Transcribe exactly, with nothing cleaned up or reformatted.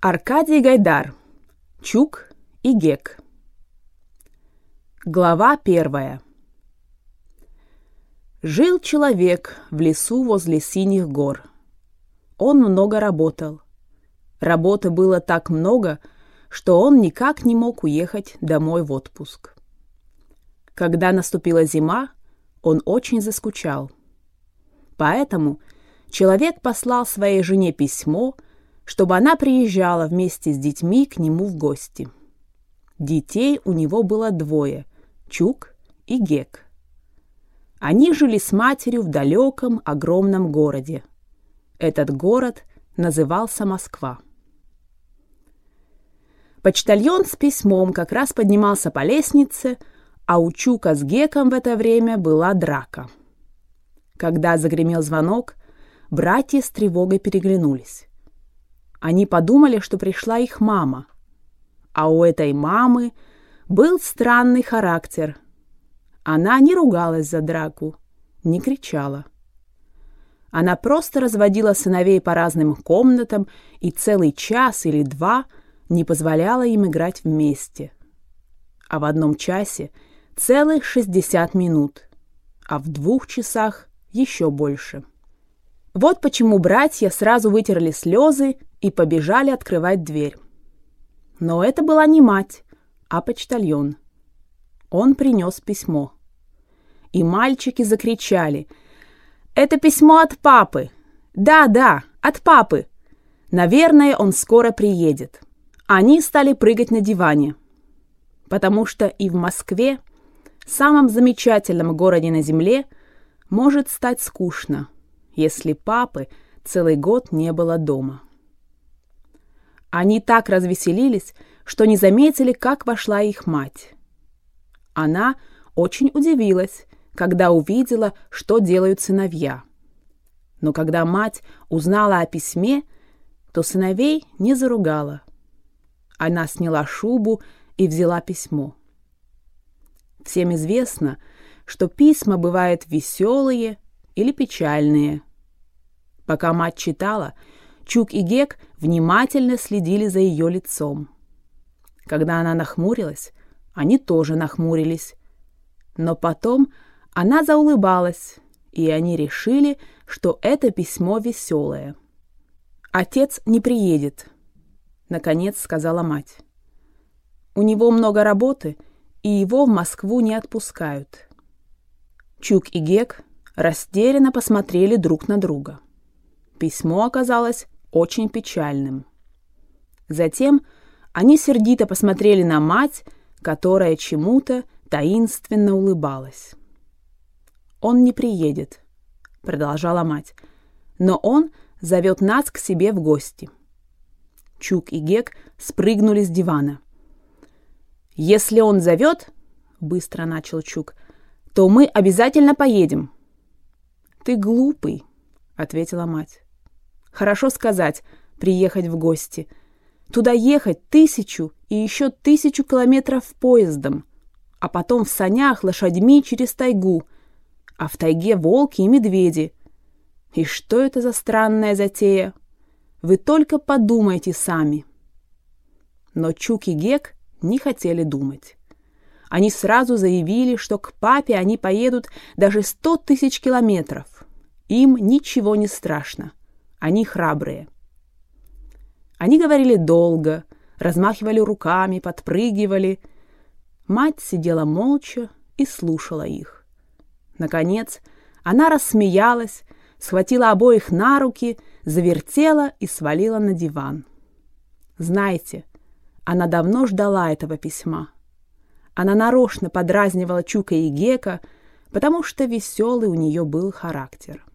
Аркадий Гайдар. Чук и Гек. Глава первая. Жил человек в лесу возле синих гор. Он много работал. Работы было так много, что он никак не мог уехать домой в отпуск. Когда наступила зима, он очень заскучал. Поэтому человек послал своей жене письмо, чтобы она приезжала вместе с детьми к нему в гости. Детей у него было двое – Чук и Гек. Они жили с матерью в далеком огромном городе. Этот город назывался Москва. Почтальон с письмом как раз поднимался по лестнице, а у Чука с Геком в это время была драка. Когда загремел звонок, братья с тревогой переглянулись. Они подумали, что пришла их мама. А у этой мамы был странный характер. Она не ругалась за драку, не кричала. Она просто разводила сыновей по разным комнатам и целый час или два не позволяла им играть вместе. А в одном часе целых шестьдесят минут, а в двух часах еще больше. Вот почему братья сразу вытерли слезы и побежали открывать дверь. Но это была не мать, а почтальон. Он принес письмо. И мальчики закричали: «Это письмо от папы! Да, да, от папы! Наверное, он скоро приедет». Они стали прыгать на диване, потому что и в Москве, самом замечательном городе на земле, может стать скучно, если папы целый год не было дома. Они так развеселились, что не заметили, как вошла их мать. Она очень удивилась, когда увидела, что делают сыновья. Но когда мать узнала о письме, то сыновей не заругала. Она сняла шубу и взяла письмо. Всем известно, что письма бывают веселые или печальные. Пока мать читала, Чук и Гек внимательно следили за ее лицом. Когда она нахмурилась, они тоже нахмурились. Но потом она заулыбалась, и они решили, что это письмо веселое. «Отец не приедет», — наконец сказала мать. «У него много работы, и его в Москву не отпускают». Чук и Гек растерянно посмотрели друг на друга. Письмо оказалось очень печальным. Затем они сердито посмотрели на мать, которая чему-то таинственно улыбалась. «Он не приедет», — продолжала мать, «но он зовет нас к себе в гости». Чук и Гек спрыгнули с дивана. «Если он зовет, — быстро начал Чук, — то мы обязательно поедем». «Ты глупый», — ответила мать. «Хорошо сказать, приехать в гости. Туда ехать тысячу и еще тысячу километров поездом, а потом в санях лошадьми через тайгу, а в тайге волки и медведи. И что это за странная затея? Вы только подумайте сами». Но Чук и Гек не хотели думать. Они сразу заявили, что к папе они поедут даже сто тысяч километров. Им ничего не страшно. Они храбрые. Они говорили долго, размахивали руками, подпрыгивали. Мать сидела молча и слушала их. Наконец, она рассмеялась, схватила обоих на руки, завертела и свалила на диван. Знаете, она давно ждала этого письма. Она нарочно подразнивала Чука и Гека, потому что веселый у нее был характер.